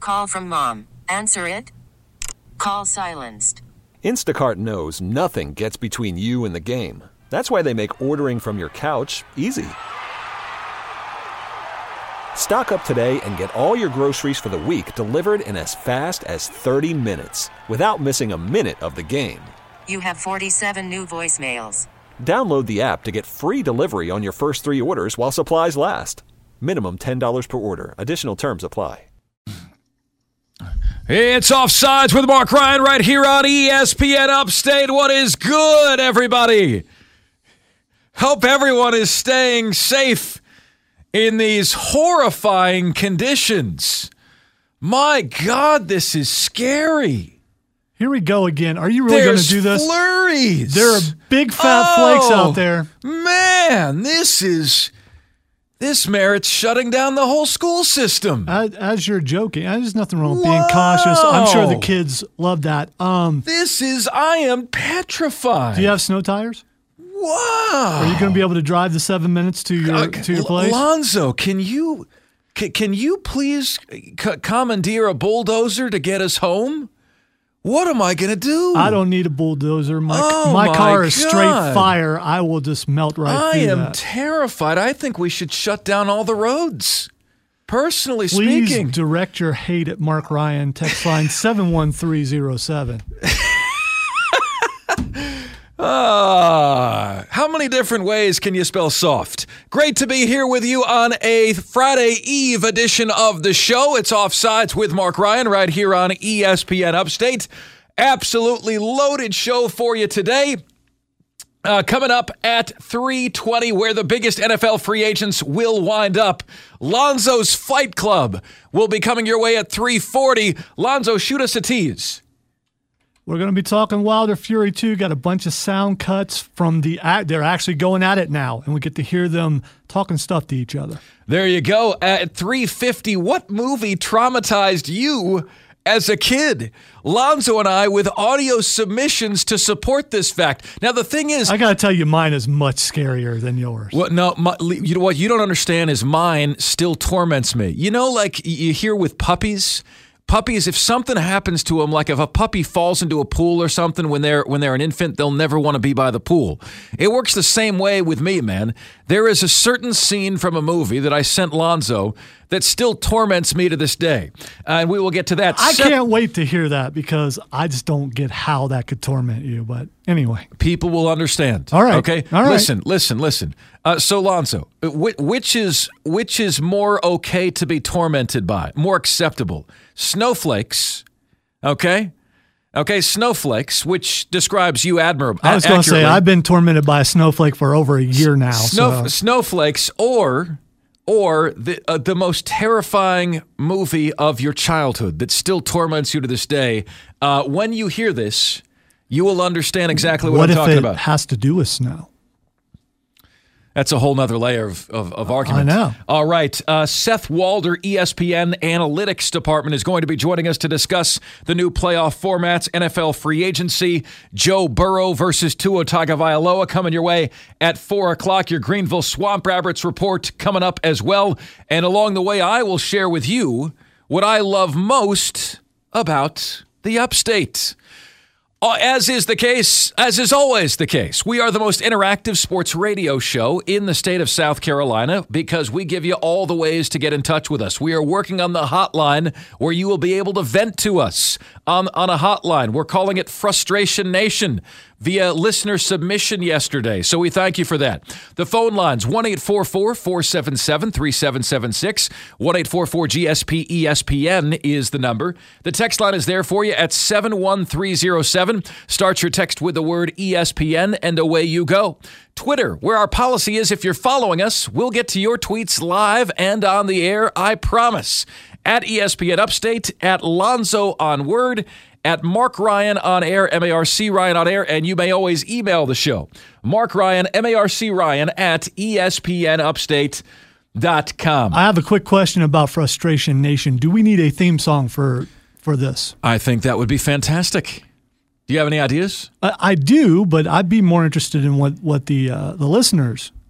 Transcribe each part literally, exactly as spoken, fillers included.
call from mom. Answer it. Call silenced. Instacart knows nothing gets between you and the game. That's why they make ordering from your couch easy. Stock up today and get all your groceries for the week delivered in as fast as thirty minutes without missing a minute of the game. You have forty-seven new voicemails. Download the app to get free delivery on your first three orders while supplies last. Minimum ten dollars per order. Additional terms apply. It's Offsides with Mark Ryan right here on E S P N Upstate. What is good, everybody? Hope everyone is staying safe in these horrifying conditions. My God, this is scary. Here we go again. Are you really going to do this? There's flurries. There are big fat oh, flakes out there. Man, this is... This merits shutting down the whole school system. As, as you're joking, there's nothing wrong with Whoa. being cautious. I'm sure the kids love that. Um, this is, I am petrified. Do you have snow tires? Wow. Are you going to be able to drive the seven minutes to your uh, to your place? Lonzo, can you can, can you please c- commandeer a bulldozer to get us home? What am I going to do? I don't need a bulldozer. My oh my car my is God. straight fire. I will just melt right I through am that. terrified. I think we should shut down all the roads. Personally Please speaking. direct your hate at Mark Ryan. Text line seven one three zero seven. Ah, how many different ways can you spell soft? Great to be here with you on a Friday Eve edition of the show. It's Offsides with Mark Ryan right here on E S P N Upstate. Absolutely loaded show for you today. Uh, coming up at three twenty, where the biggest N F L free agents will wind up. Lonzo's Fight Club will be coming your way at three forty. Lonzo, shoot us a tease. We're going to be talking Wilder Fury two. Got a bunch of sound cuts from the act. They're actually going at it now, and we get to hear them talking stuff to each other. There you go. At three fifty, what movie traumatized you as a kid? Lonzo and I with audio submissions to support this fact. Now, the thing is... I got to tell you, mine is much scarier than yours. Well, no, my, you know what you don't understand is mine still torments me. You know, like you hear with puppies... Puppies, if something happens to them, like if a puppy falls into a pool or something when they're when they're an infant, they'll never want to be by the pool. It works the same way with me, man. There is a certain scene from a movie that I sent Lonzo that still torments me to this day. Uh, and we will get to that. I Seth- can't wait to hear that because I just don't get how that could torment you. But anyway. People will understand. All right. Okay? All right. Listen, listen, listen. Uh, so, Lonzo, which is which is more okay to be tormented by, more acceptable? Snowflakes, okay? Okay, snowflakes, which describes you admirably. I was going to say, I've been tormented by a snowflake for over a year now. Snow, so. Snowflakes or or the uh, the most terrifying movie of your childhood that still torments you to this day. Uh, when you hear this, you will understand exactly what, what I'm talking about. about. What if it has to do with snow? That's a whole nother layer of, of, of argument. I know. All right. Uh, Seth Walder, E S P N Analytics Department, is going to be joining us to discuss the new playoff formats, N F L free agency, Joe Burrow versus Tua Tagovailoa coming your way at four o'clock. Your Greenville Swamp Rabbits report coming up as well. And along the way, I will share with you what I love most about the Upstate. Uh, as is the case, as is always the case, we are the most interactive sports radio show in the state of South Carolina because we give you all the ways to get in touch with us. We are working on the hotline where you will be able to vent to us on, on a hotline. We're calling it Frustration Nation via listener submission yesterday, so we thank you for that. The phone lines, one eight four four, four seven seven, three seven seven six, one eight four four G S P E S P N is the number. The text line is there for you at seven one three zero seven. Start your text with the word E S P N and away you go. Twitter, where our policy is if you're following us, we'll get to your tweets live and on the air, I promise. At E S P N Upstate, at Lonzo on Word, at Mark Ryan on air, M A R C Ryan on air, and you may always email the show. Mark Ryan, M A R C Ryan at E S P N upstate dot com. I have a quick question about Frustration Nation. Do we need a theme song for for this? I think that would be fantastic. Do you have any ideas? I, I do, but I'd be more interested in what, what the uh, the listeners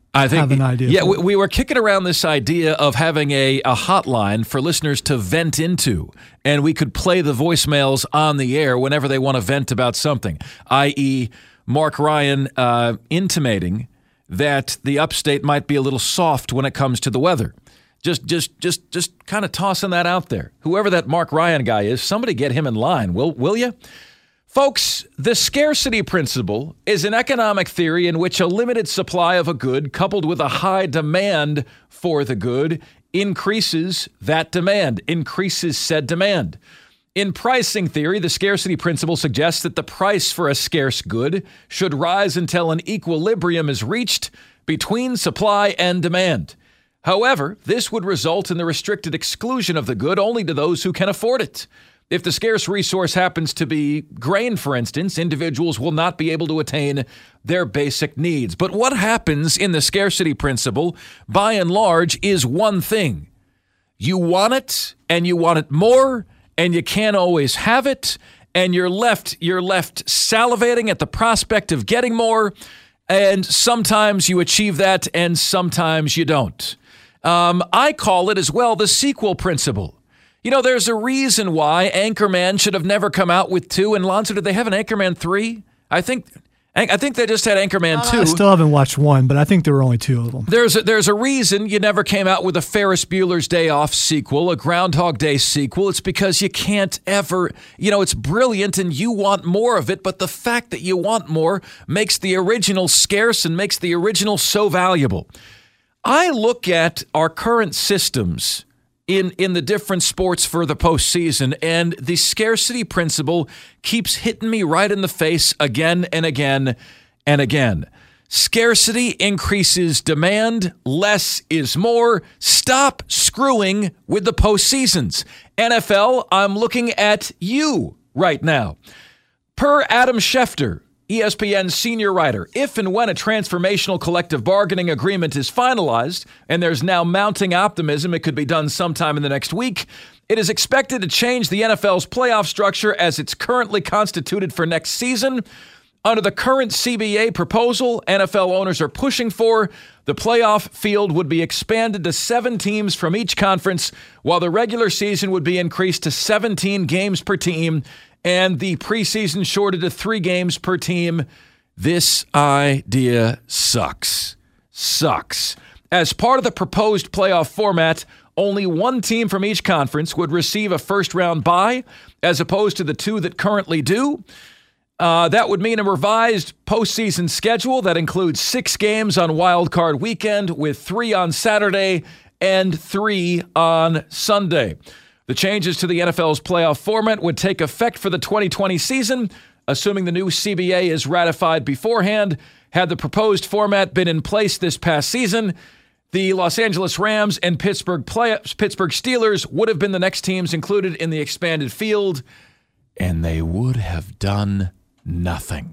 I think, have an idea. Yeah, for we, we were kicking around this idea of having a, a hotline for listeners to vent into, and we could play the voicemails on the air whenever they want to vent about something, that is. Mark Ryan uh, intimating that the upstate might be a little soft when it comes to the weather. Just just, just, just kind of tossing that out there. Whoever that Mark Ryan guy is, somebody get him in line, will, will you? Folks, the scarcity principle is an economic theory in which a limited supply of a good coupled with a high demand for the good increases that demand, increases said demand. In pricing theory, the scarcity principle suggests that the price for a scarce good should rise until an equilibrium is reached between supply and demand. However, this would result in the restricted exclusion of the good only to those who can afford it. If the scarce resource happens to be grain, for instance, individuals will not be able to attain their basic needs. But what happens in the scarcity principle, by and large, is one thing. You want it, and you want it more, and you can't always have it, and you're left you're left salivating at the prospect of getting more, and sometimes you achieve that, and sometimes you don't. Um, I call it as well the sequel principle. You know, there's a reason why Anchorman should have never come out with two. And Lonzo, did they have an Anchorman three? I think I think they just had Anchorman two. I still haven't watched one, but I think there were only two of them. There's a, there's a reason you never came out with a Ferris Bueller's Day Off sequel, a Groundhog Day sequel. It's because you can't ever, you know, it's brilliant and you want more of it, but the fact that you want more makes the original scarce and makes the original so valuable. I look at our current systems in, in the different sports for the postseason, and the scarcity principle keeps hitting me right in the face again and again and again. Scarcity increases demand. Less is more. Stop screwing with the postseasons. N F L, I'm looking at you right now. Per Adam Schefter, E S P N senior writer, if and when a transformational collective bargaining agreement is finalized, and there's now mounting optimism it could be done sometime in the next week, it is expected to change the N F L's playoff structure as it's currently constituted for next season. Under the current C B A proposal N F L owners are pushing for, the playoff field would be expanded to seven teams from each conference, while the regular season would be increased to seventeen games per team, and the preseason shorted to three games per team. This idea sucks. Sucks. As part of the proposed playoff format, only one team from each conference would receive a first-round bye, as opposed to the two that currently do. Uh, that would mean a revised postseason schedule that includes six games on Wild Card Weekend, with three on Saturday and three on Sunday. The changes to the N F L's playoff format would take effect for the twenty twenty season, assuming the new C B A is ratified beforehand. Had the proposed format been in place this past season, the Los Angeles Rams and Pittsburgh play- Pittsburgh Steelers would have been the next teams included in the expanded field, and they would have done nothing.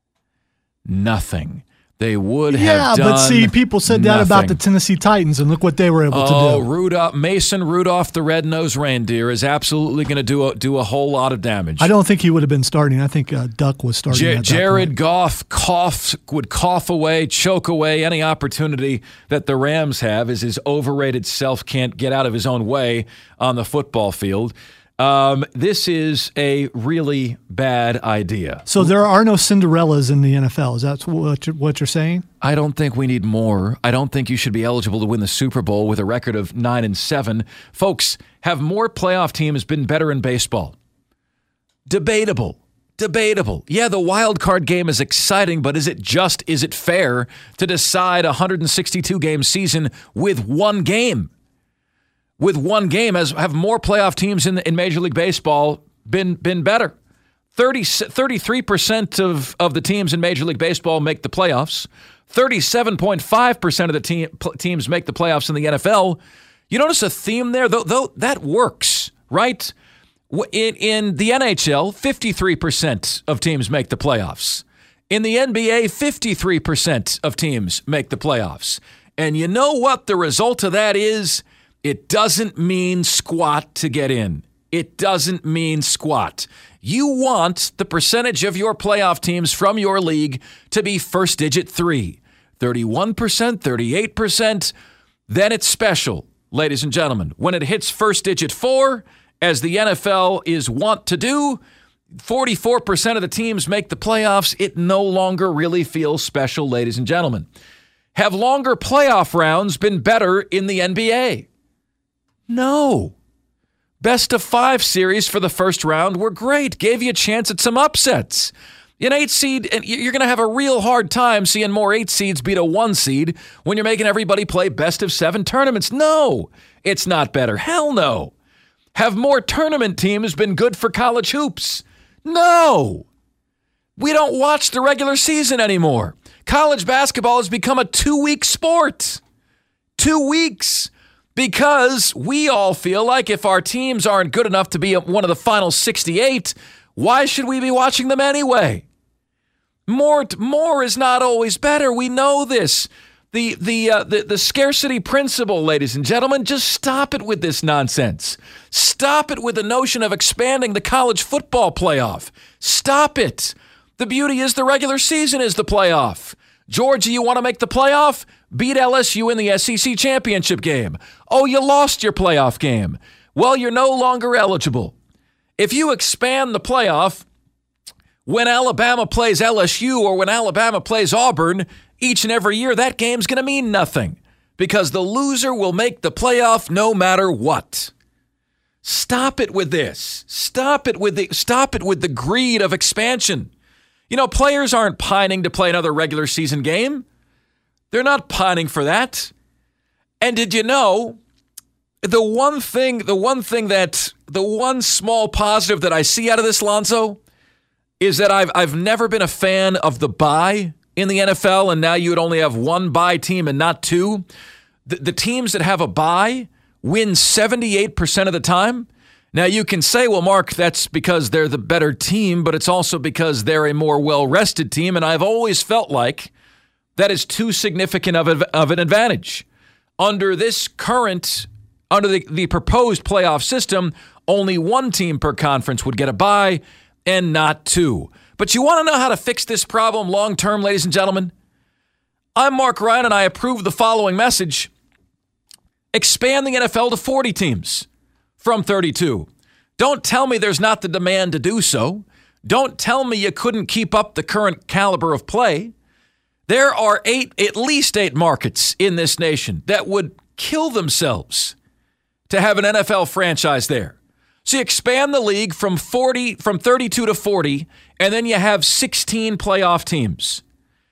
Nothing. They would have yeah, done but see, people said that nothing. about the Tennessee Titans, and look what they were able oh, to do. Rudolph, Mason Rudolph, the red-nosed reindeer, is absolutely going to do a, do a whole lot of damage. I don't think he would have been starting. I think uh, Duck was starting. J- at that Jared point. Goff cough, would cough away, choke away any opportunity that the Rams have, as his overrated self can't get out of his own way on the football field. Um, this is a really bad idea. So there are no Cinderellas in the N F L. Is that what you're, what you're saying? I don't think we need more. I don't think you should be eligible to win the Super Bowl with a record of nine and seven. Folks, have more playoff teams been better in baseball? Debatable. Debatable. Yeah, the wild card game is exciting, but is it just, is it fair to decide a one hundred sixty-two game season with one game? With one game, as have more playoff teams in in Major League Baseball been been better. thirty, thirty-three percent of, of the teams in Major League Baseball make the playoffs. thirty-seven point five percent of the team, pl- teams make the playoffs in the N F L. You notice a theme there? Though, though that works, right? In, in the N H L, fifty-three percent of teams make the playoffs. In the N B A, fifty-three percent of teams make the playoffs. And you know what the result of that is? It doesn't mean squat to get in. It doesn't mean squat. You want the percentage of your playoff teams from your league to be first digit three. thirty-one percent, thirty-eight percent. Then it's special, ladies and gentlemen. When it hits first digit four, as the N F L is wont to do, forty-four percent of the teams make the playoffs. It no longer really feels special, ladies and gentlemen. Have longer playoff rounds been better in the N B A? No. Best of five series for the first round were great. Gave you a chance at some upsets. An eight seed, and you're going to have a real hard time seeing more eight seeds beat a one seed when you're making everybody play best of seven tournaments. No, it's not better. Hell no. Have more tournament teams been good for college hoops? No. We don't watch the regular season anymore. College basketball has become a two-week sport. Two weeks. Because we all feel like if our teams aren't good enough to be one of the final sixty-eight, why should we be watching them anyway? More, more is not always better. We know this. The, the, uh, the, the scarcity principle, ladies and gentlemen, just stop it with this nonsense. Stop it with the notion of expanding the college football playoff. Stop it. The beauty is the regular season is the playoff. Georgia, you want to make the playoff? Beat L S U in the S E C championship game. Oh, you lost your playoff game. Well, you're no longer eligible. If you expand the playoff, when Alabama plays L S U or when Alabama plays Auburn, each and every year, that game's going to mean nothing because the loser will make the playoff no matter what. Stop it with this. Stop it with the stop it with the greed of expansion. You know, players aren't pining to play another regular season game. They're not pining for that. And did you know the one thing, the one thing that, the one small positive that I see out of this, Lonzo, is that I've I've never been a fan of the bye in the N F L, and now you would only have one bye team and not two. The, the teams that have a bye win seventy-eight percent of the time. Now, you can say, well, Mark, that's because they're the better team, but it's also because they're a more well-rested team, and I've always felt like that is too significant of, a, of an advantage. Under this current, under the, the proposed playoff system, only one team per conference would get a bye and not two. But you want to know how to fix this problem long-term, ladies and gentlemen? I'm Mark Ryan, and I approve the following message. Expand the N F L to forty teams from thirty-two. Don't tell me there's not the demand to do so. Don't tell me you couldn't keep up the current caliber of play. There are eight, at least eight markets in this nation that would kill themselves to have an N F L franchise there. So you expand the league from forty, from thirty-two to forty, and then you have sixteen playoff teams.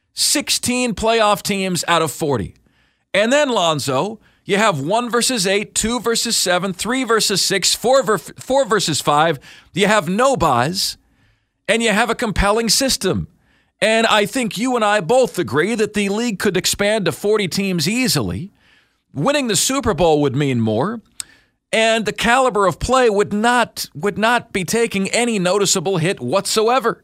sixteen playoff teams out of forty. And then, Lonzo, you have one versus eight, two versus seven, three versus six, four, ver- four versus five. You have no buys, and you have a compelling system. And I think you and I both agree that the league could expand to forty teams easily. Winning the Super Bowl would mean more, and the caliber of play would not would not be taking any noticeable hit whatsoever.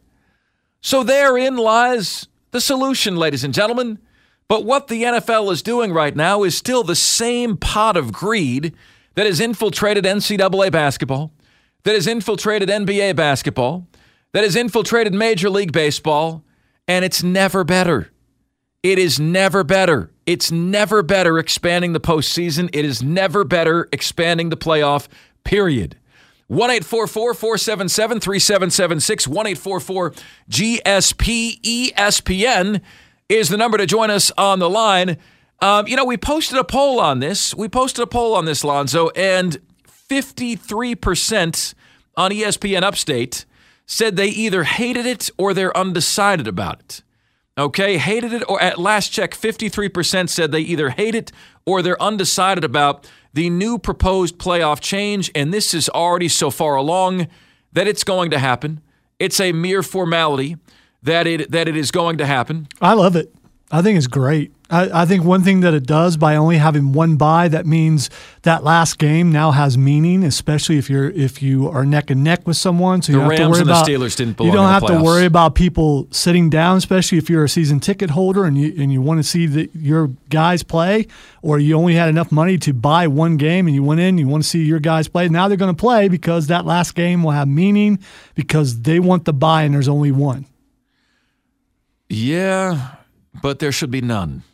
So therein lies the solution, ladies and gentlemen. But what the N F L is doing right now is still the same pot of greed that has infiltrated N C double A basketball, that has infiltrated N B A basketball, that has infiltrated Major League Baseball, and it's never better. It is never better. It's never better expanding the postseason. It is never better expanding the playoff, period. one eight four four, four seven seven, three seven seven six, one eight four four G S P E S P N is the number to join us on the line. Um, you know, we posted a poll on this. We posted a poll on this, Lonzo, and fifty-three percent on E S P N Upstate said they either hated it or they're undecided about it. Okay, hated it, or at last check, fifty-three percent said they either hate it or they're undecided about the new proposed playoff change, and this is already so far along that it's going to happen. It's a mere formality that it that it is going to happen. I love it. I think it's great. I, I think one thing that it does by only having one bye, that means that last game now has meaning, especially if you're if you are neck and neck with someone. So you the don't Rams have to worry and about, the Steelers didn't belong You don't in the have playoffs. to worry about people sitting down, especially if you're a season ticket holder and you and you want to see the, your guys play, or you only had enough money to buy one game and you went in, you want to see your guys play. Now they're going to play because that last game will have meaning because they want the bye and there's only one. Yeah, but there should be none.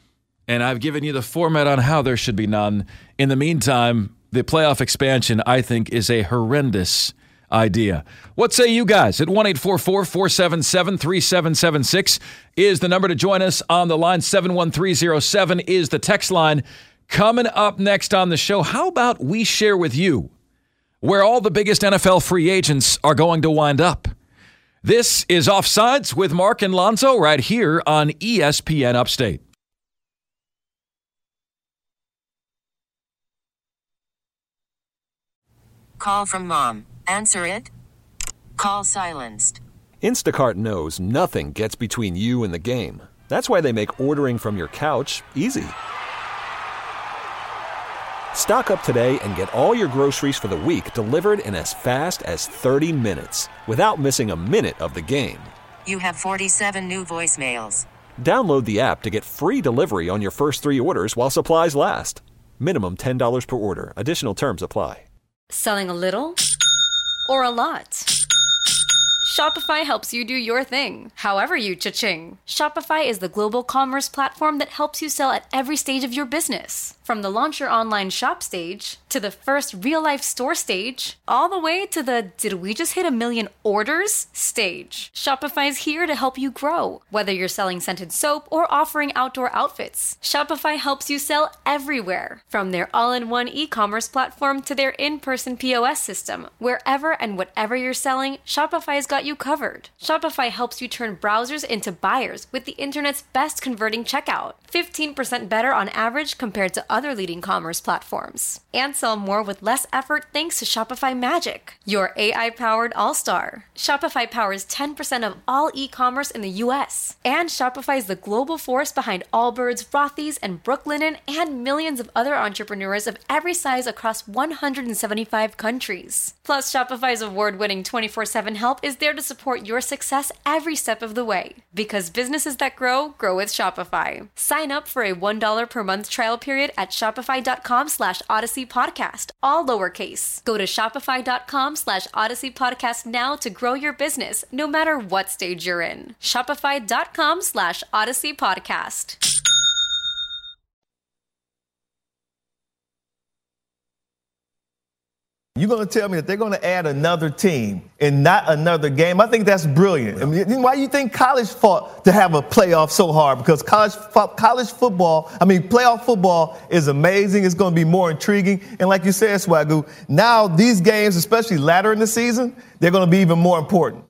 and I've given you the format on how there should be none. In the meantime, the playoff expansion, I think, is a horrendous idea. What say you guys? At one eight four four, four seven seven, three seven seven six is the number to join us on the line. seven one three zero seven is the text line. Coming up next on the show, how about we share with you where all the biggest N F L free agents are going to wind up? This is Offsides with Mark and Lonzo right here on E S P N Upstate. Call from mom. Answer it. Call silenced. Instacart knows nothing gets between you and the game. That's why they make ordering from your couch easy. Stock up today and get all your groceries for the week delivered in as fast as thirty minutes without missing a minute of the game. You have forty-seven new voicemails. Download the app to get free delivery on your first three orders while supplies last. Minimum ten dollars per order. Additional terms apply. Selling a little or a lot? Shopify helps you do your thing, however you cha-ching. Shopify is the global commerce platform that helps you sell at every stage of your business. From the launch your online shop stage, to the first real-life store stage, all the way to the did we just hit a million orders stage. Shopify's here to help you grow. Whether you're selling scented soap or offering outdoor outfits, Shopify helps you sell everywhere. From their all-in-one e-commerce platform to their in-person P O S system, wherever and whatever you're selling, Shopify's got you covered. Shopify helps you turn browsers into buyers with the internet's best converting checkout. fifteen percent better on average compared to other leading commerce platforms. And sell more with less effort thanks to Shopify Magic, your A I-powered all-star. Shopify powers ten percent of all e-commerce in the U S. And Shopify is the global force behind Allbirds, Rothy's, and Brooklinen, and millions of other entrepreneurs of every size across one hundred seventy-five countries. Plus, Shopify's award-winning twenty-four seven help is there to support your success every step of the way. Because businesses that grow, grow with Shopify. Sign up for a one dollar per month trial period at shopify.com slash Odyssey Podcast, all lowercase. Go to shopify.com slash Odyssey Podcast now to grow your business, no matter what stage you're in. Shopify.com slash Odyssey Podcast. You're going to tell me that they're going to add another team and not another game? I think that's brilliant. I mean, why do you think college fought to have a playoff so hard? Because college college football, I mean, playoff football is amazing. It's going to be more intriguing. And like you said, Swagoo, now these games, especially later in the season, they're going to be even more important.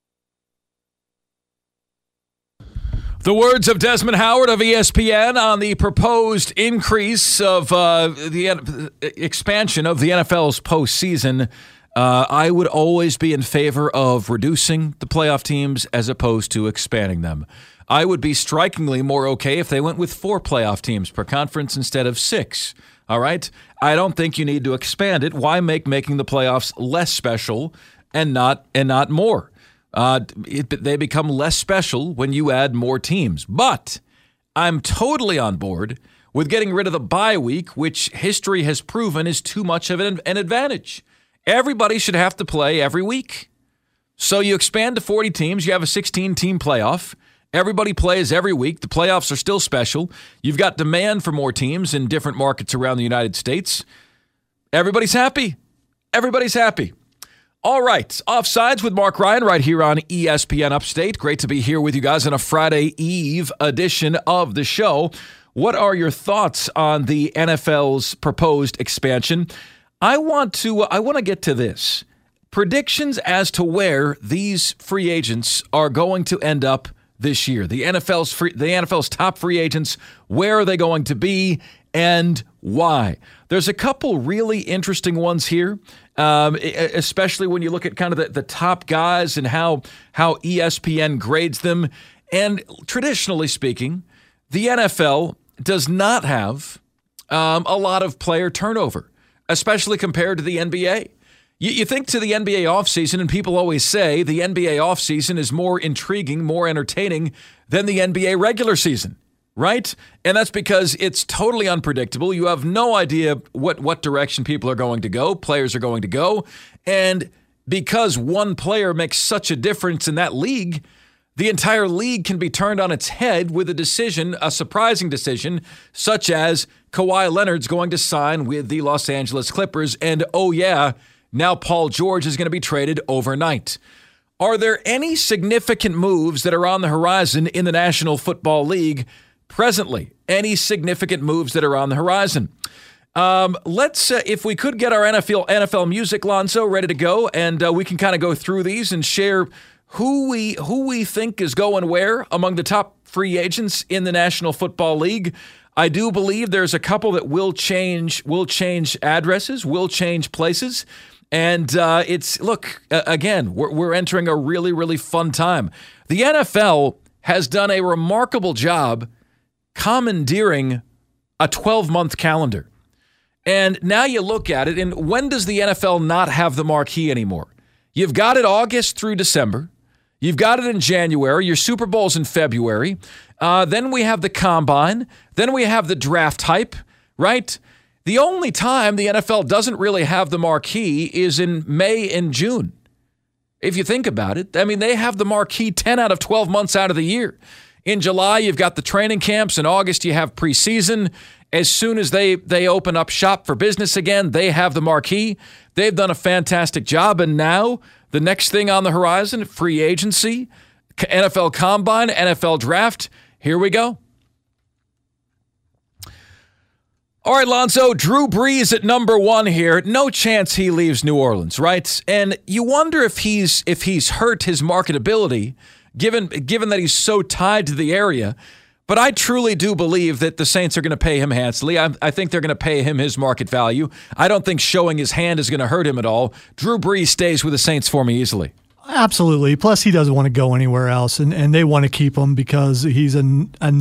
The words of Desmond Howard of E S P N on the proposed increase of uh, the uh, expansion of the N F L's postseason. Uh, I would always be in favor of reducing the playoff teams as opposed to expanding them. I would be strikingly more okay if they went with four playoff teams per conference instead of six. All right? I don't think you need to expand it. Why make making the playoffs less special and not and not more? Uh, it, they become less special when you add more teams. But I'm totally on board with getting rid of the bye week, which history has proven is too much of an, an advantage. Everybody should have to play every week. So you expand to forty teams. You have a sixteen-team playoff. Everybody plays every week. The playoffs are still special. You've got demand for more teams in different markets around the United States. Everybody's happy. Everybody's happy. All right, Offsides with Mark Ryan right here on E S P N Upstate. Great to be here with you guys on a Friday Eve edition of the show. What are your thoughts on the N F L's proposed expansion? I want to I want to get to this. Predictions as to where these free agents are going to end up this year. The N F L's free, the N F L's top free agents, where are they going to be and why? There's a couple really interesting ones here. Um, especially when you look at kind of the, the top guys and how how E S P N grades them. And traditionally speaking, the N F L does not have um, a lot of player turnover, especially compared to the N B A. You, you think to the N B A offseason, and people always say the N B A offseason is more intriguing, more entertaining than the N B A regular season. Right? And that's because it's totally unpredictable. You have no idea what, what direction people are going to go, players are going to go. And because one player makes such a difference in that league, The entire league can be turned on its head with a decision, a surprising decision, such as Kawhi Leonard's going to sign with the Los Angeles Clippers, and oh yeah, now Paul George is going to be traded overnight. Are there any significant moves that are on the horizon in the National Football League presently? Any significant moves that are on the horizon? Um, let's, uh, if we could get our N F L N F L music, Lonzo, ready to go, and uh, we can kind of go through these and share who we who we think is going where among the top free agents in the National Football League. I do believe there's a couple that will change will change addresses, will change places. And uh, it's, look, uh, again, we're, we're entering a really, really fun time. The N F L has done a remarkable job commandeering a twelve-month calendar. And now you look at it, and when does the N F L not have the marquee anymore? You've got it August through December. You've got it in January. Your Super Bowl's in February. Uh, then we have the Combine. Then we have the draft hype, right? The only time the N F L doesn't really have the marquee is in May and June. If you think about it, I mean, they have the marquee ten out of twelve months out of the year. In July, you've got the training camps. In August, you have preseason. As soon as they, they open up shop for business again, they have the marquee. They've done a fantastic job. And now the next thing on the horizon, free agency, N F L Combine, N F L Draft. Here we go. All right, Lonzo, Drew Brees at number one here. No chance he leaves New Orleans, right? And you wonder if he's if he's hurt his marketability, given given that he's so tied to the area. But I truly do believe that the Saints are going to pay him handsomely. I, I think they're going to pay him his market value. I don't think showing his hand is going to hurt him at all. Drew Brees stays with the Saints for me easily. Absolutely. Plus, he doesn't want to go anywhere else, and, and they want to keep him because he's a, a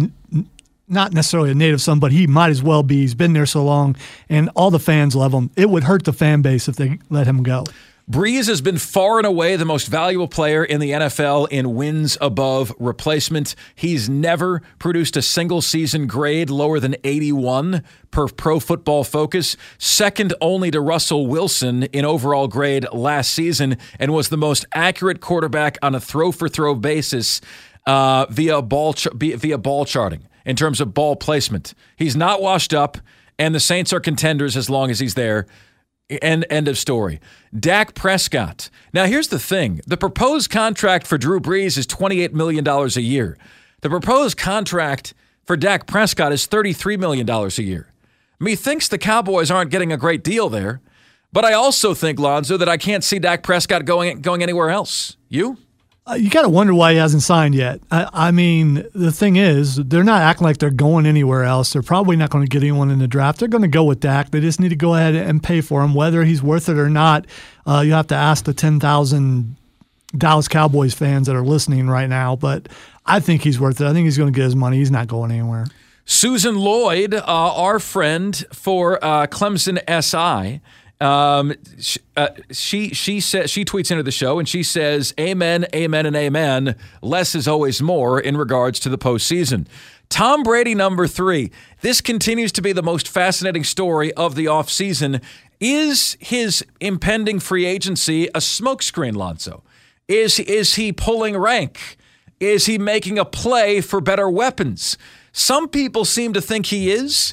not necessarily a native son, but he might as well be. He's been there so long, and all the fans love him. It would hurt the fan base if they let him go. Brees has been far and away the most valuable player in the N F L in wins above replacement. He's never produced a single season grade lower than eighty-one per Pro Football Focus, second only to Russell Wilson in overall grade last season, and was the most accurate quarterback on a throw-for-throw basis uh, via ball ch- via ball charting in terms of ball placement. He's not washed up, and the Saints are contenders as long as he's there. End, end of story. Dak Prescott. Now, here's the thing. The proposed contract for Drew Brees is twenty-eight million dollars a year. The proposed contract for Dak Prescott is thirty-three million dollars a year. Methinks the Cowboys aren't getting a great deal there, but I also think, Lonzo, that I can't see Dak Prescott going going anywhere else. You? Uh, you got to wonder why he hasn't signed yet. I, I mean, the thing is, they're not acting like they're going anywhere else. They're probably not going to get anyone in the draft. They're going to go with Dak. They just need to go ahead and pay for him. Whether he's worth it or not, uh, you have to ask the ten thousand Dallas Cowboys fans that are listening right now. But I think he's worth it. I think he's going to get his money. He's not going anywhere. Susan Lloyd, uh, our friend for uh, Clemson S I, Um, she, uh, she she says she tweets into the show and she says, "Amen, amen, and amen. Less is always more in regards to the postseason." Tom Brady, number three. This continues to be the most fascinating story of the offseason. Is his impending free agency a smokescreen, Lonzo? Is is he pulling rank? Is he making a play for better weapons? Some people seem to think he is.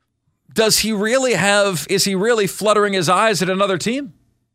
Does he really have, is he really fluttering his eyes at another team?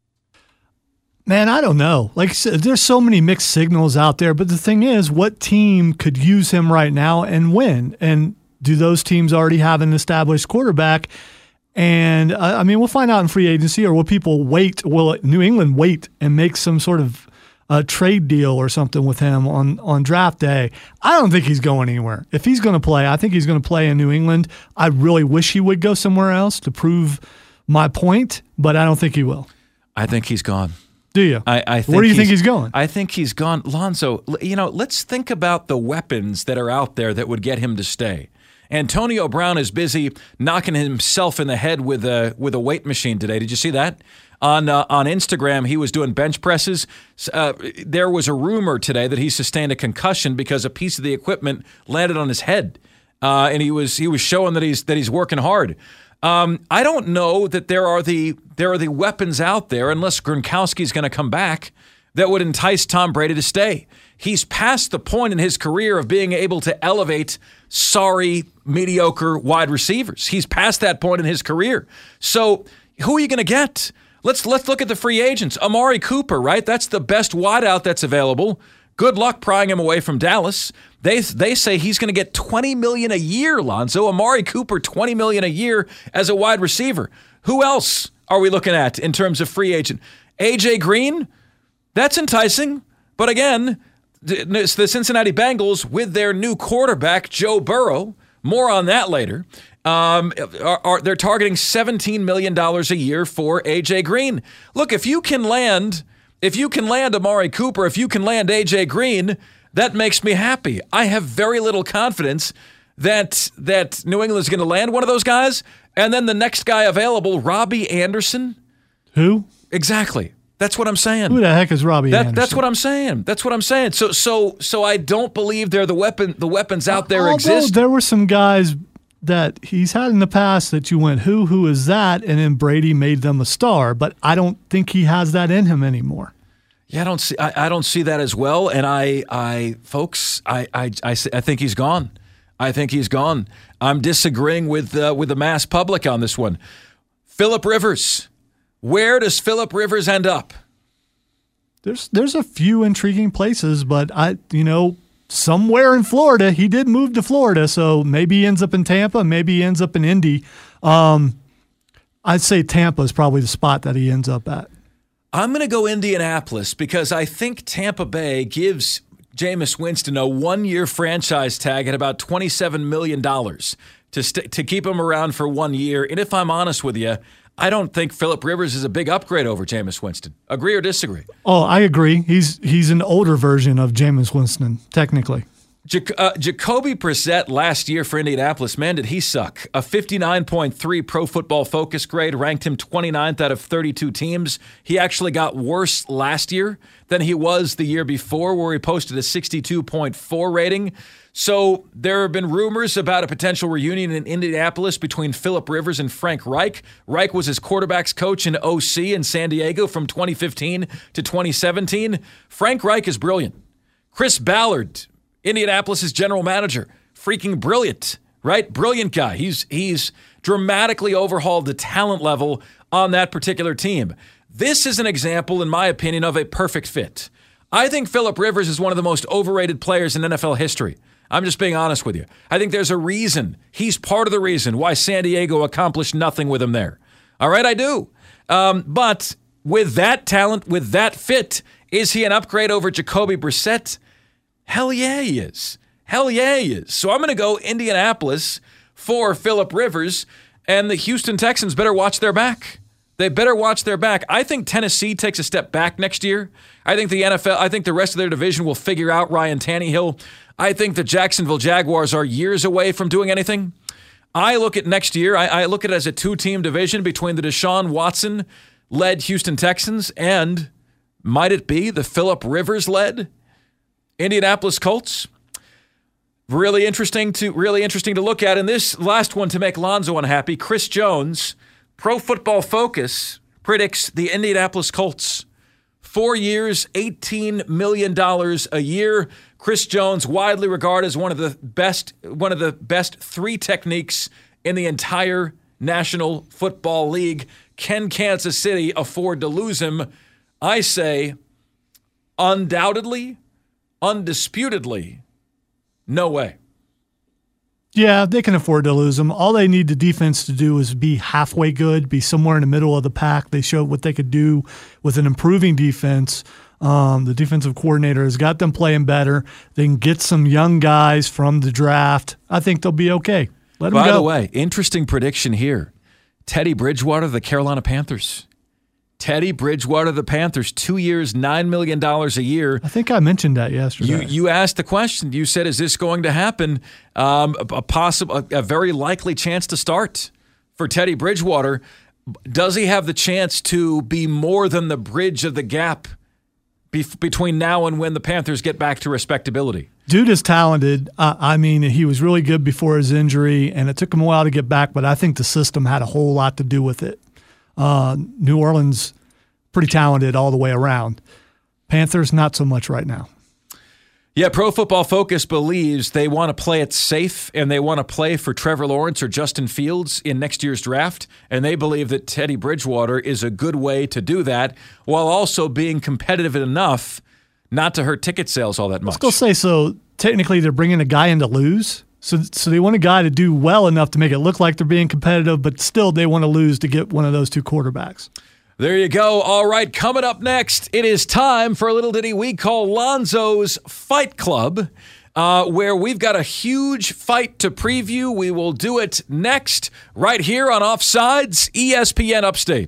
Man, I don't know. Like I said, there's so many mixed signals out there, but the thing is, what team could use him right now and win? And do those teams already have an established quarterback? And, uh, I mean, we'll find out in free agency, or will people wait? Will New England wait and make some sort of a trade deal or something with him on, on draft day? I don't think he's going anywhere. If he's going to play, I think he's going to play in New England. I really wish he would go somewhere else to prove my point, but I don't think he will. I think he's gone. Do you? I, I think Where do you think he's going? I think he's gone. Lonzo, you know, let's think about the weapons that are out there that would get him to stay. Antonio Brown is busy knocking himself in the head with a with a weight machine today. Did you see that? On uh, on Instagram, he was doing bench presses. Uh, there was a rumor today that he sustained a concussion because a piece of the equipment landed on his head, uh, and he was he was showing that he's that he's working hard. Um, I don't know that there are the there are the weapons out there unless Gronkowski's going to come back. that would entice Tom Brady to stay. He's past the point in his career of being able to elevate sorry, mediocre wide receivers. He's past that point in his career. So who are you going to get? Let's let's look at the free agents. Amari Cooper, right? That's the best wideout that's available. Good luck prying him away from Dallas. They they say he's going to get twenty million dollars a year, Lonzo. Amari Cooper, twenty million dollars a year as a wide receiver. Who else are we looking at in terms of free agent? A J Green, that's enticing. But again, it's the Cincinnati Bengals with their new quarterback, Joe Burrow. More on that later. Um, are, are, they're targeting seventeen million dollars a year for A J Green. Look, if you can land, if you can land Amari Cooper, if you can land A J Green, that makes me happy. I have very little confidence that that New England is going to land one of those guys. And then the next guy available, Robbie Anderson. Who? Exactly. That's what I'm saying. Who the heck is Robbie that, Anderson? That's what I'm saying. That's what I'm saying. So so so I don't believe they're the weapon. The weapons out there Although exist. There were some guys that he's had in the past that you went, who, who is that? And then Brady made them a star. But I don't think he has that in him anymore. Yeah, I don't see. I, I don't see that as well. And I, I, folks, I, I, I, I think he's gone. I think he's gone. I'm disagreeing with uh, with the mass public on this one. Phillip Rivers. Where does Phillip Rivers end up? There's there's a few intriguing places, but I you know somewhere in Florida. He did move to Florida, so maybe he ends up in Tampa, maybe he ends up in Indy. Um, I'd say Tampa is probably the spot that he ends up at. I'm going to go Indianapolis because I think Tampa Bay gives Jameis Winston a one-year franchise tag at about twenty-seven million dollars to st- to keep him around for one year. And if I'm honest with you, I don't think Phillip Rivers is a big upgrade over Jameis Winston. Agree or disagree? Oh, I agree. He's he's an older version of Jameis Winston, technically. Jac- uh, Jacoby Brissett last year for Indianapolis, man, did he suck. A fifty-nine point three Pro Football Focus grade ranked him twenty-ninth out of thirty-two teams. He actually got worse last year than he was the year before, where he posted a sixty-two point four rating. So there have been rumors about a potential reunion in Indianapolis between Phillip Rivers and Frank Reich. Reich was his quarterback's coach and O C in San Diego from twenty fifteen to twenty seventeen. Frank Reich is brilliant. Chris Ballard, Indianapolis' general manager, freaking brilliant, right? Brilliant guy. He's he's dramatically overhauled the talent level on that particular team. This is an example, in my opinion, of a perfect fit. I think Phillip Rivers is one of the most overrated players in N F L history. I'm just being honest with you. I think there's a reason. He's part of the reason why San Diego accomplished nothing with him there. All right, I do. Um, but with that talent, with that fit, is he an upgrade over Jacoby Brissett? Hell yeah, he is. Hell yeah, he is. So I'm going to go Indianapolis for Phillip Rivers, and the Houston Texans better watch their back. They better watch their back. I think Tennessee takes a step back next year. I think the N F L, I think the rest of their division will figure out Ryan Tannehill. I think the Jacksonville Jaguars are years away from doing anything. I look at next year, I, I look at it as a two-team division between the Deshaun Watson-led Houston Texans and, might it be, the Phillip Rivers-led Indianapolis Colts. Really interesting to really interesting to look at. And this last one to make Lonzo unhappy, Chris Jones, Pro Football Focus predicts the Indianapolis Colts. Four years, eighteen million dollars a year. Chris Jones, widely regarded as one of the best, one of the best three techniques in the entire National Football League. Can Kansas City afford to lose him? I say, undoubtedly, undisputedly, no way. Yeah, they can afford to lose them. All they need the defense to do is be halfway good, be somewhere in the middle of the pack. They showed what they could do with an improving defense. Um, the defensive coordinator has got them playing better. They can get some young guys from the draft. I think they'll be okay. Let them By go. the way, interesting prediction here. Teddy Bridgewater, the Carolina Panthers. Teddy Bridgewater, the Panthers, two years, nine million dollars a year. I think I mentioned that yesterday. You you asked the question. You said, is this going to happen? Um, a, a possible, a, a very likely chance to start for Teddy Bridgewater. Does he have the chance to be more than the bridge of the gap be, between now and when the Panthers get back to respectability? Dude is talented. Uh, I mean, he was really good before his injury, and it took him a while to get back, but I think the system had a whole lot to do with it. Uh, New Orleans, pretty talented all the way around. Panthers, not so much right now. Yeah, Pro Football Focus believes they want to play it safe and they want to play for Trevor Lawrence or Justin Fields in next year's draft, and they believe that Teddy Bridgewater is a good way to do that while also being competitive enough not to hurt ticket sales all that much. Let's go say, so technically they're bringing a guy in to lose, so, so they want a guy to do well enough to make it look like they're being competitive, but still they want to lose to get one of those two quarterbacks. There you go. All right, coming up next, it is time for a little ditty we call Lonzo's Fight Club, uh, where we've got a huge fight to preview. We will do it next, right here on Offsides, E S P N Upstate.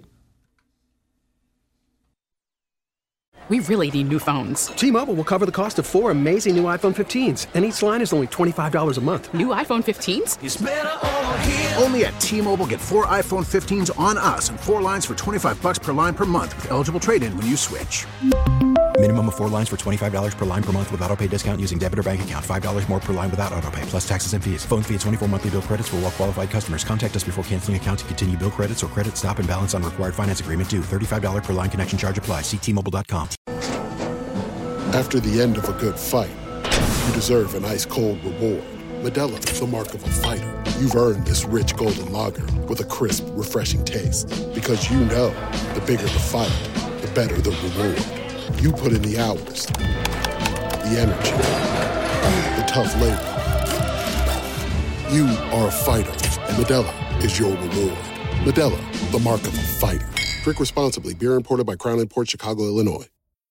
We really need new phones. T-Mobile will cover the cost of four amazing new iPhone fifteens, and each line is only twenty-five dollars a month. New iPhone fifteens? It's better over here. Only at T-Mobile, get four iPhone fifteens on us and four lines for twenty-five bucks per line per month with eligible trade-in when you switch. Minimum of four lines for twenty-five dollars per line per month with autopay discount using debit or bank account. five dollars more per line without autopay, plus taxes and fees. Phone fee at twenty-four monthly bill credits for well-qualified customers. Contact us before canceling account to continue bill credits or credit stop and balance on required finance agreement due. thirty-five dollars per line connection charge applies. See T Mobile dot com. After the end of a good fight, you deserve an ice-cold reward. Modelo is the mark of a fighter. You've earned this rich golden lager with a crisp, refreshing taste. Because you know, the bigger the fight, the better the reward. You put in the hours, the energy, the tough labor. You are a fighter, and Modelo is your reward. Modelo, the mark of a fighter. Drink responsibly. Beer imported by Crown Imports, Chicago, Illinois.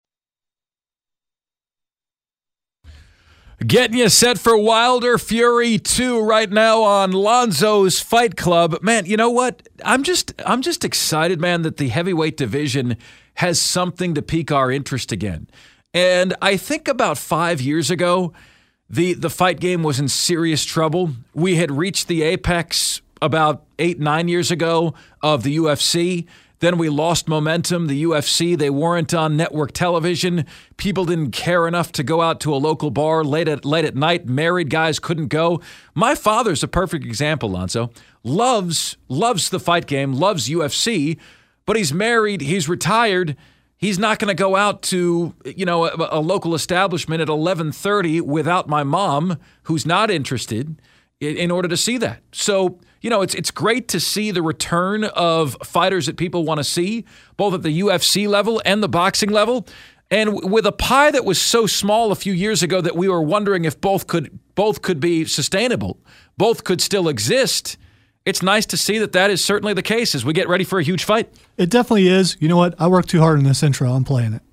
Getting you set for Wilder Fury two right now on Lonzo's Fight Club. Man, you know what? I'm just I'm just excited, man, that the heavyweight division has something to pique our interest again. And I think about five years ago, the, the fight game was in serious trouble. We had reached the apex about eight, nine years ago of the U F C. Then we lost momentum. The U F C, they weren't on network television. People didn't care enough to go out to a local bar late at late at night. Married guys couldn't go. My father's a perfect example, Lonzo. Loves, loves the fight game, loves U F C, but he's married, he's retired. He's not going to go out to, you know, a, a local establishment at eleven thirty without my mom, who's not interested, in, in order to see that. So, you know, it's it's great to see the return of fighters that people want to see, both at the U F C level and the boxing level. And with a pie that was so small a few years ago that we were wondering if both could both could be sustainable, both could still exist, it's nice to see that that is certainly the case as we get ready for a huge fight. It definitely is. You know what? I worked too hard on this intro. I'm playing it.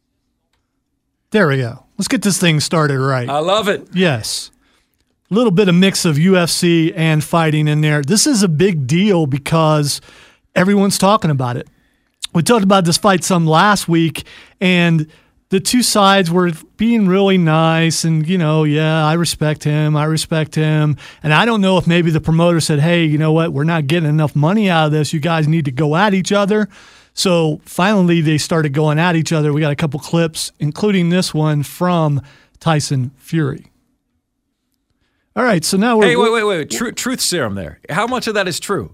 There we go. Let's get this thing started right. I love it. Yes. A little bit of mix of U F C and fighting in there. This is a big deal because everyone's talking about it. We talked about this fight some last week, and the two sides were being really nice and, you know, yeah, I respect him, I respect him. And I don't know if maybe the promoter said, hey, you know what, we're not getting enough money out of this. You guys need to go at each other. So finally they started going at each other. We got a couple clips, including this one from Tyson Fury. All right, so now we're... Hey, wait, wait, wait. Truth, truth serum there. How much of that is true?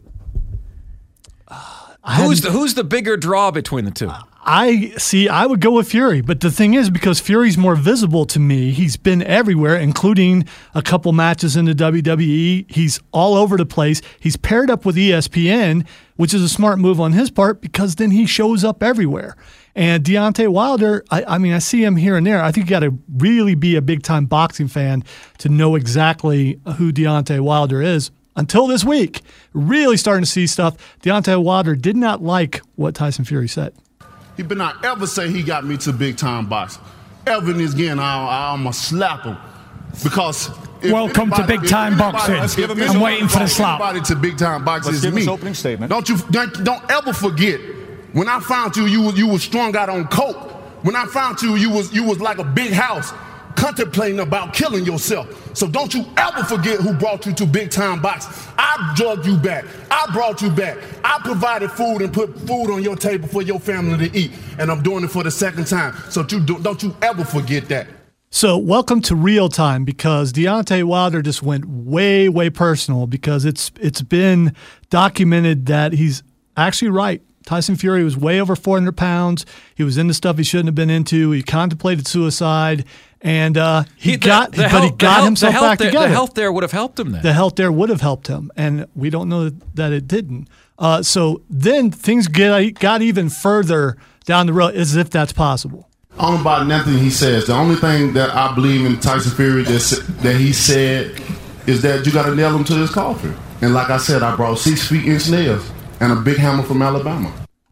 Uh, who's, the, who's the bigger draw between the two? I see, I would go with Fury. But the thing is, because Fury's more visible to me, he's been everywhere, including a couple matches in the W W E. He's all over the place. He's paired up with E S P N, which is a smart move on his part because then he shows up everywhere. And Deontay Wilder, I, I mean, I see him here and there. I think you got to really be a big-time boxing fan to know exactly who Deontay Wilder is. Until this week, really starting to see stuff. Deontay Wilder did not like what Tyson Fury said. He better not ever say he got me to big-time boxing. Ever in this game, I, I'm going to slap him. Because... Welcome anybody, to big-time boxing. I'm waiting for the slap. Everybody to big-time boxing Let's is give me. His opening statement. Don't you don't, don't ever forget, when I found you, you was, you was strung out on coke. When I found you, you was, you was like a big house, contemplating about killing yourself. So don't you ever forget who brought you to big-time boxing. I drugged you back. I brought you back. I provided food and put food on your table for your family to eat. And I'm doing it for the second time. So you do, don't you ever forget that. So welcome to real time, because Deontay Wilder just went way, way personal, because it's it's been documented that he's actually right. Tyson Fury was way over four hundred pounds. He was into stuff he shouldn't have been into. He contemplated suicide, and uh, he, he got, the, the but health, he got the health, himself the back there, together. The health there would have helped him then. The health there would have helped him, and we don't know that it didn't. Uh, so then things get got even further down the road, as if that's possible. I don't buy nothing he says. The only thing that I believe in Tyson Fury that, that he said is that you got to nail him to his coffin. And like I said, I brought six feet inch nails and a big hammer from Alabama.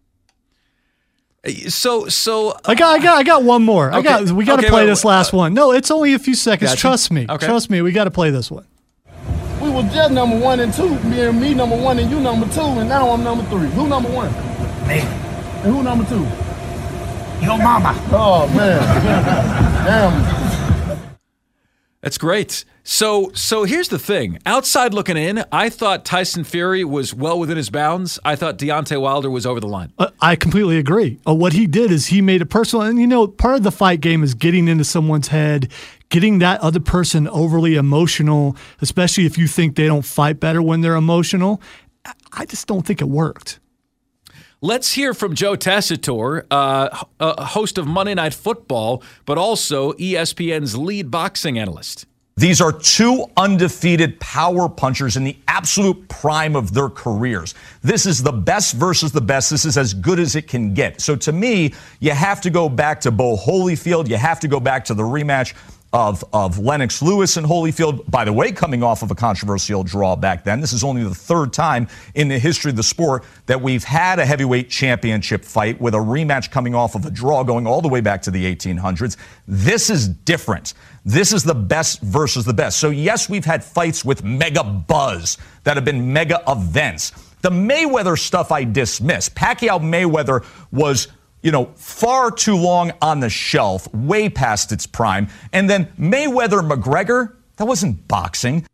So, so I got, I got, I got one more. Okay. I got. We got to Okay, play wait, this wait, last uh, one. No, it's only a few seconds. Gotcha. Trust me. Okay. Trust me. We got to play this one. We was just number one and two. Me and me number one and you number two, and now I'm number three. Who number one? Me. And who number two? Your mama. Oh man, damn. That's great. So, so here's the thing. Outside looking in, I thought Tyson Fury was well within his bounds. I thought Deontay Wilder was over the line. Uh, I completely agree. Uh, what he did is he made it personal. And, you know, part of the fight game is getting into someone's head, getting that other person overly emotional, especially if you think they don't fight better when they're emotional. I just don't think it worked. Let's hear from Joe Tessitore, uh, a host of Monday Night Football, but also E S P N's lead boxing analyst. These are two undefeated power punchers in the absolute prime of their careers. This is the best versus the best. This is as good as it can get. So to me, you have to go back to Bo Holyfield. You have to go back to the rematch of, of Lennox Lewis and Holyfield. By the way, coming off of a controversial draw back then. This is only the third time in the history of the sport that we've had a heavyweight championship fight with a rematch coming off of a draw going all the way back to the eighteen hundreds. This is different. This is the best versus the best. So yes, we've had fights with mega buzz that have been mega events. The Mayweather stuff I dismiss. Pacquiao Mayweather was, you know, far too long on the shelf, way past its prime. And then Mayweather McGregor, that wasn't boxing.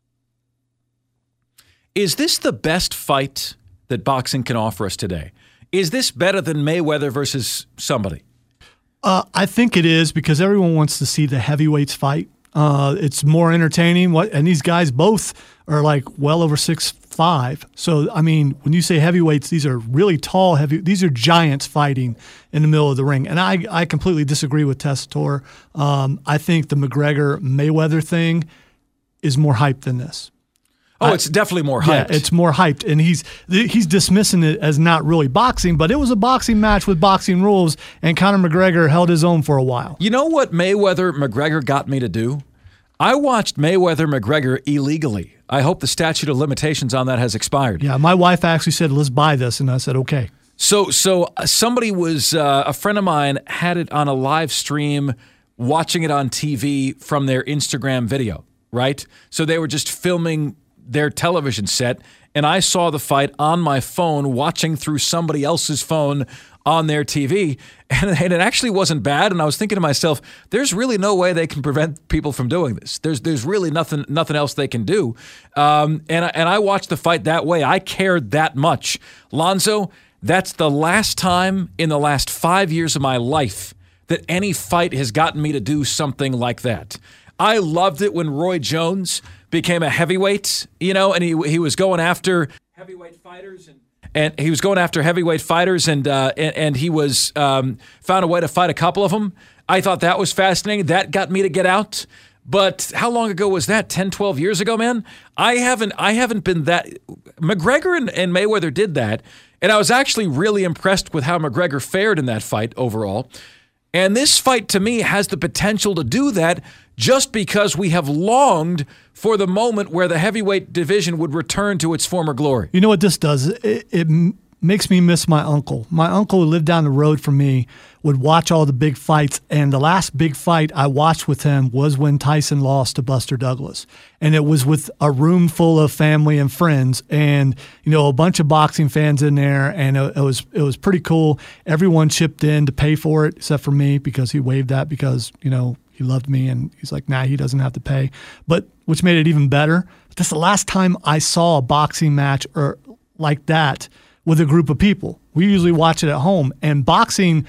Is this the best fight that boxing can offer us today? Is this better than Mayweather versus somebody? Uh, I think it is because everyone wants to see the heavyweights fight. Uh, it's more entertaining. What and these guys both are like well over six five. So I mean, when you say heavyweights, these are really tall, heavy. These are giants fighting in the middle of the ring. And I I completely disagree with Tessitore. Um, I think the McGregor Mayweather thing is more hype than this. Oh, it's definitely more hyped. Yeah, it's more hyped, and he's he's dismissing it as not really boxing, but it was a boxing match with boxing rules, and Conor McGregor held his own for a while. You know what Mayweather McGregor got me to do? I watched Mayweather McGregor illegally. I hope the statute of limitations on that has expired. Yeah, my wife actually said, "Let's buy this," and I said, "Okay." So, so somebody was uh, a friend of mine had it on a live stream, watching it on T V from their Instagram video, right? So they were just filming their television set, and I saw the fight on my phone, watching through somebody else's phone on their T V, and, and it actually wasn't bad. And I was thinking to myself, there's really no way they can prevent people from doing this. There's there's really nothing nothing else they can do. Um, and, I, and I watched the fight that way. I cared that much. Lonzo, that's the last time in the last five years of my life that any fight has gotten me to do something like that. I loved it when Roy Jones became a heavyweight, you know, and he he was going after heavyweight fighters, and, and he was going after heavyweight fighters, and uh, and, and he was um, found a way to fight a couple of them. I thought that was fascinating. That got me to get out. But how long ago was that? ten, twelve years ago, man? I haven't I haven't been that. McGregor and, and Mayweather did that, and I was actually really impressed with how McGregor fared in that fight overall. And this fight, to me, has the potential to do that just because we have longed for the moment where the heavyweight division would return to its former glory. You know what this does? It, it m- makes me miss my uncle. My uncle who lived down the road from me would watch all the big fights, and the last big fight I watched with him was when Tyson lost to Buster Douglas. And it was with a room full of family and friends, and you know, a bunch of boxing fans in there, and it, it was it was pretty cool. Everyone chipped in to pay for it, except for me, because he waived that because, you know, he loved me, and he's like, nah, he doesn't have to pay. But which made it even better. This is the last time I saw a boxing match or like that with a group of people. We usually watch it at home, and boxing,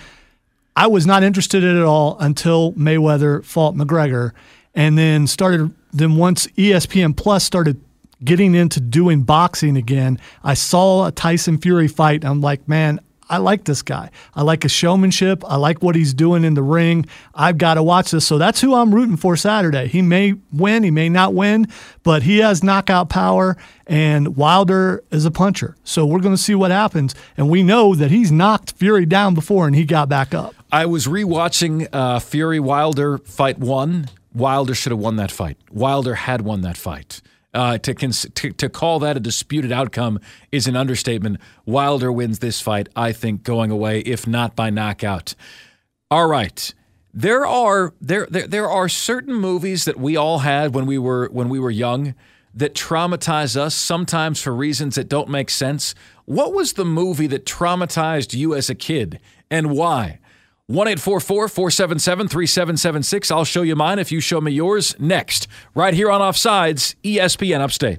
I was not interested in it at all until Mayweather fought McGregor, and then started. Then once E S P N Plus started getting into doing boxing again. I saw a Tyson Fury fight, and I'm like, man, I like this guy. I like his showmanship. I like what he's doing in the ring. I've got to watch this. So that's who I'm rooting for Saturday. He may win, he may not win, but he has knockout power, and Wilder is a puncher. So we're going to see what happens. And we know that he's knocked Fury down before, and he got back up. I was rewatching uh, Fury Wilder fight one. Wilder should have won that fight. Wilder had won that fight. Uh, to, cons- to to call that a disputed outcome is an understatement. Wilder wins this fight, I think, going away, if not by knockout. All right, there are there there, there are certain movies that we all had when we were when we were young that traumatize us, sometimes for reasons that don't make sense. What was the movie that traumatized you as a kid, and why? one eight four four, four seven seven, three seven seven six. I'll show you mine if you show me yours next, right here on Offsides, E S P N Upstate.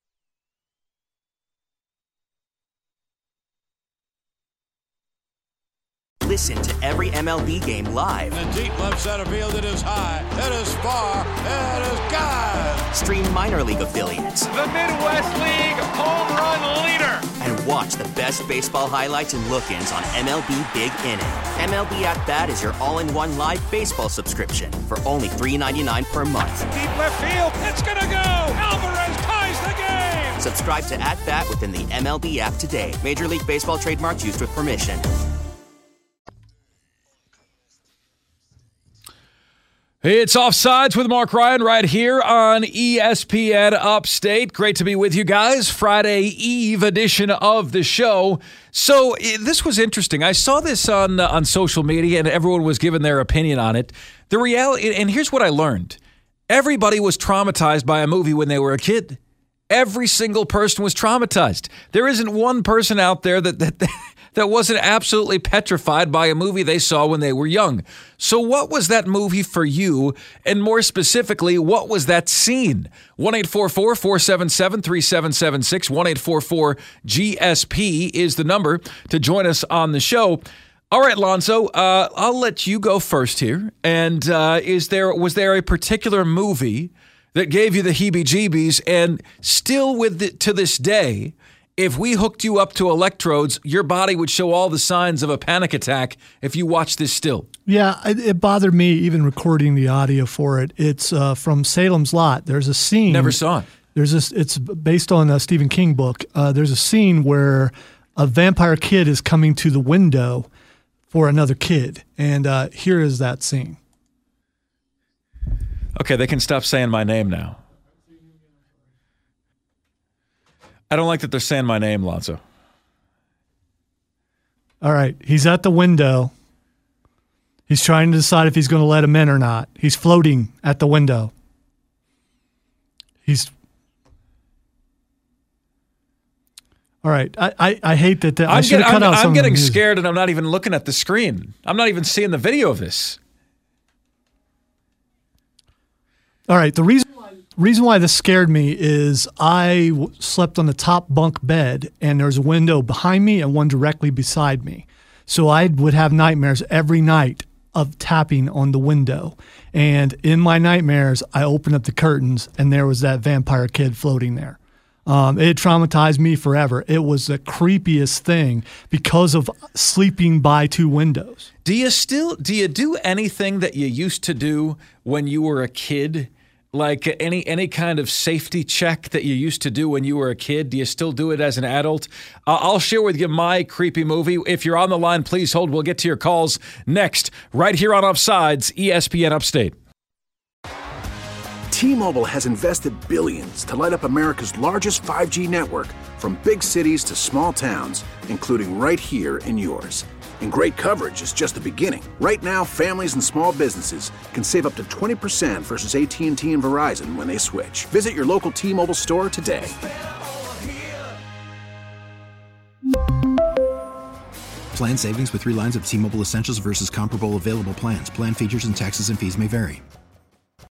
Listen to every M L B game live. In the deep left center field, it is high, it is far, it is gone. Stream minor league affiliates. The Midwest League home run leader. And watch the best baseball highlights and look-ins on M L B Big Inning. M L B At Bat is your all-in-one live baseball subscription for only three dollars and ninety-nine cents per month. Deep left field, it's gonna go. Alvarez ties the game. Subscribe to At Bat within the M L B app today. Major League Baseball trademarks used with permission. It's Offsides with Mark Ryan right here on E S P N Upstate. Great to be with you guys. Friday Eve edition of the show. So this was interesting. I saw this on uh, on social media, and everyone was giving their opinion on it. The reality, and here's what I learned. Everybody was traumatized by a movie when they were a kid. Every single person was traumatized. There isn't one person out there that that that wasn't absolutely petrified by a movie they saw when they were young. So what was that movie for you? And more specifically, what was that scene? one eight four four, four seven seven, three seven seven six, one eight four four G S P is the number to join us on the show. All right, Lonzo, uh, I'll let you go first here. And uh, is there was there a particular movie that gave you the heebie-jeebies, and still with the, to this day, if we hooked you up to electrodes, your body would show all the signs of a panic attack if you watch this still? Yeah, it, it bothered me even recording the audio for it. It's uh, from Salem's Lot. There's a scene. Never saw it. There's this. It's based on a Stephen King book. Uh, there's a scene where a vampire kid is coming to the window for another kid, and uh, here is that scene. Okay, they can stop saying my name now. I don't like that they're saying my name, Lonzo. All right, he's at the window. He's trying to decide if he's going to let him in or not. He's floating at the window. He's... All right, I, I, I hate that. that I should have cut I'm, out some I'm getting of the music. scared, and I'm not even looking at the screen. I'm not even seeing the video of this. All right, the reason why, reason why this scared me is I w- slept on the top bunk bed, and there's a window behind me and one directly beside me. So I would have nightmares every night of tapping on the window. And in my nightmares, I opened up the curtains, and there was that vampire kid floating there. Um, it traumatized me forever. It was the creepiest thing because of sleeping by two windows. Do you still do you do anything that you used to do when you were a kid? Like any any kind of safety check that you used to do when you were a kid? Do you still do it as an adult? Uh, I'll share with you my creepy movie. If you're on the line, please hold. We'll get to your calls next, right here on Offsides, E S P N Upstate. T-Mobile has invested billions to light up America's largest five G network, from big cities to small towns, including right here in yours. And great coverage is just the beginning. Right now, families and small businesses can save up to twenty percent versus A T and T and Verizon when they switch. Visit your local T-Mobile store today. Plan savings with three lines of T-Mobile Essentials versus comparable available plans. Plan features and taxes and fees may vary.